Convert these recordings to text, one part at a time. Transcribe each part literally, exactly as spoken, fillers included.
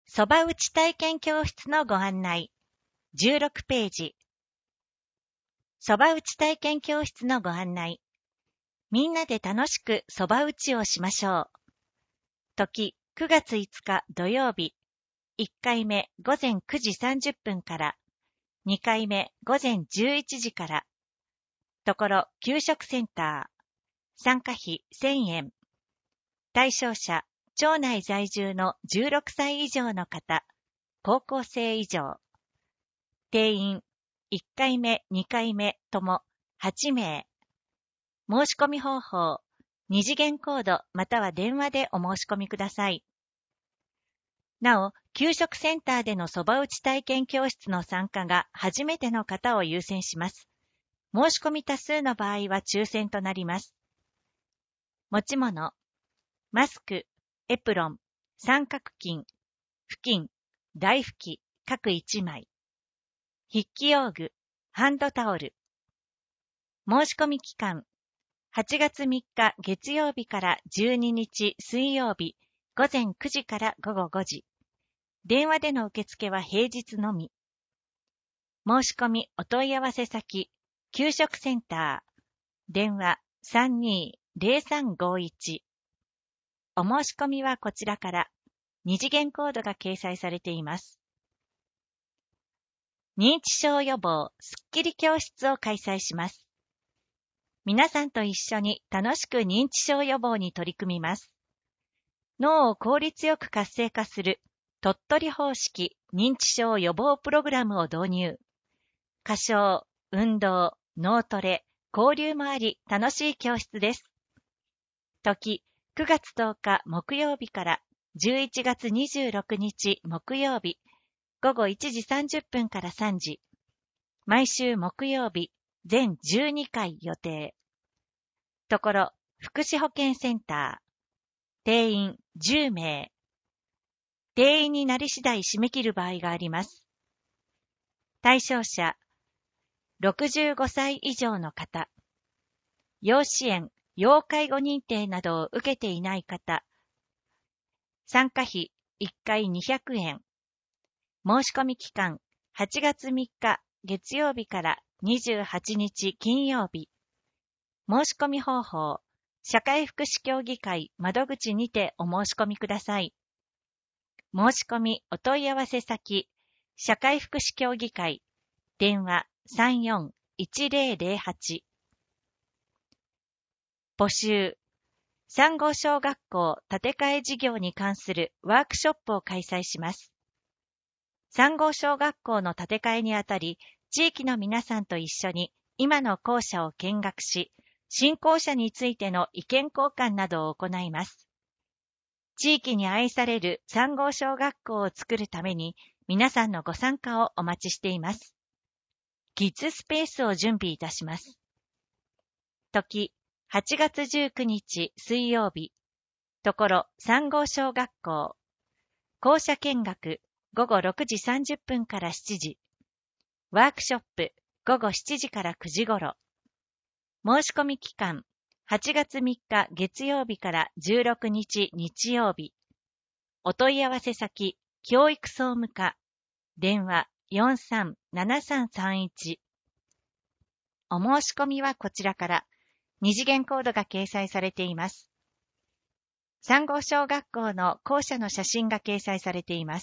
そば打ち体験教室のご案内。じゅうろくページ。そば打ち体験教室のご案内。みんなで楽しくそば打ちをしましょう。時、くがついつか土曜日。いっかいめ午前くじさんじゅっぷんから。にかいめ午前じゅういちじから。ところ、給食センター。参加費せんえん。対象者、町内在住のじゅうろくさい以上の方、高校生以上。定員、いっかいめ、にかいめともはちめい。申し込み方法、二次元コードまたは電話でお申し込みください。なお、給食センターでのそば打ち体験教室の参加が初めての方を優先します。申し込み多数の場合は抽選となります。持ち物、マスク、エプロン、三角巾、布巾、台拭き、各いちまい。筆記用具、ハンドタオル。申し込み期間、はちがつみっか月曜日からじゅうににち水曜日、午前くじから午後ごじ。電話での受付は平日のみ。申し込みお問い合わせ先、給食センター。電話 さんにーぜろさんごいち。お申し込みはこちらから。二次元コードが掲載されています。認知症予防スッキリ教室を開催します。皆さんと一緒に楽しく認知症予防に取り組みます。脳を効率よく活性化する鳥取方式認知症予防プログラムを導入。歌唱、運動、脳トレ、交流もあり楽しい教室です。時、くがつとおか木曜日からじゅういちがつにじゅうろくにち木曜日、午後いちじさんじゅっぷんからさんじ。毎週木曜日、全じゅうにかい予定。ところ、福祉保健センター。定員じゅうめい。定員になり次第締め切る場合があります。対象者、ろくじゅうごさい以上の方。要支援、要介護認定などを受けていない方。参加費いっかいにひゃくえん。申し込み期間、はちがつみっか月曜日からにじゅうはちにち金曜日。申し込み方法、社会福祉協議会窓口にてお申し込みください。申し込みお問い合わせ先、社会福祉協議会、電話 さんよんいちぜろぜろはち。募集、さんごう小学校建て替え事業に関するワークショップを開催します。さんごう小学校の建て替えにあたり、地域の皆さんと一緒に今の校舎を見学し、新校舎についての意見交換などを行います。地域に愛されるさんごう小学校を作るために、皆さんのご参加をお待ちしています。キッズスペースを準備いたします。時、はちがつじゅうくにち水曜日。ところ、さんごう小学校。校舎見学、ごごろくじさんじゅっぷんからしちじ。ワークショップ、ごごしちじからくじ頃。申し込み期間、はちがつみっか月曜日からじゅうろくにち日曜日。お問い合わせ先、教育総務課。電話 よんさんななさんさんいち。お申し込みはこちらから。二次元コードが掲載されています。さんごう小学校の校舎の写真が掲載されています。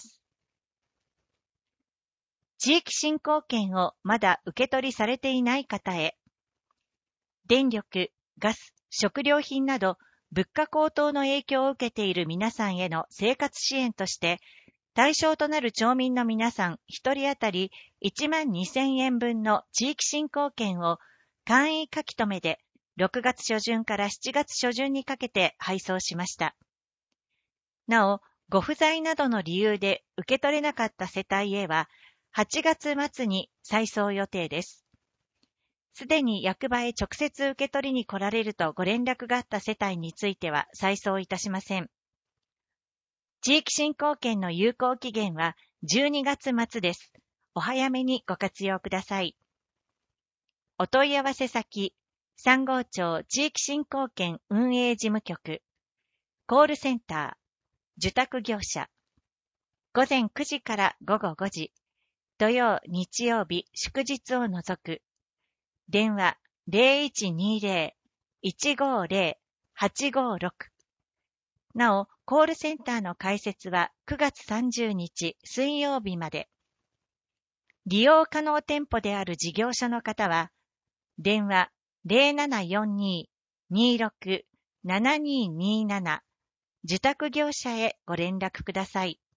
地域振興券をまだ受け取りされていない方へ。電力、ガス、食料品など物価高騰の影響を受けている皆さんへの生活支援として、対象となる町民の皆さんひとり当たりいちまんにせんえんぶんの地域振興券を簡易書き留めでろくがつしょじゅんからしちがつしょじゅんにかけて配送しました。なお、ご不在などの理由で受け取れなかった世帯へは、はちがつまつに再送予定です。すでに役場へ直接受け取りに来られるとご連絡があった世帯については再送いたしません。地域振興券の有効期限はじゅうにがつまつです。お早めにご活用ください。お問い合わせ先、さんごう町地域振興券運営事務局、コールセンター、受託業者、 午前くじから午後ごじ、土曜、日曜日、祝日を除く。電話 ゼロいちにゼロ いちごゼロ はちごろく。なお、コールセンターの開設はくがつさんじゅうにち水曜日まで。利用可能店舗である事業所の方は、電話 ゼロななよんに にろく ななにになな、受託業者へご連絡ください。